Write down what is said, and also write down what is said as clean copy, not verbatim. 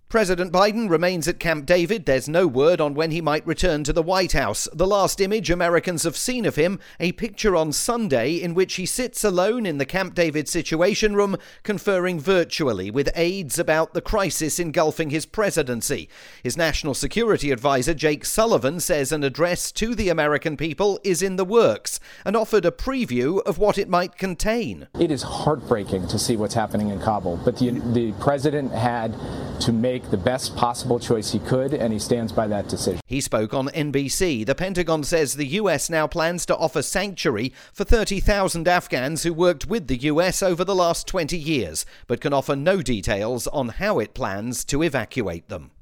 President Biden remains at Camp David. There's no word on when he might return to the White House. The last image Americans have seen of him, a picture on Sunday in which he sits alone in the Camp David Situation Room, conferring virtually with aides about the crisis engulfing his presidency. His national security advisor, Jake Sullivan, says an address to the American people is in the works and offered a preview of what it might contain. It is heartbreaking to see what's happening in Kabul, but the president had to make the best possible choice he could, and he stands by that decision. He spoke on NBC. The Pentagon says the U.S. now plans to offer sanctuary for 30,000 Afghans who worked with the U.S. over the last 20 years, but can offer no details on how it plans to evacuate them.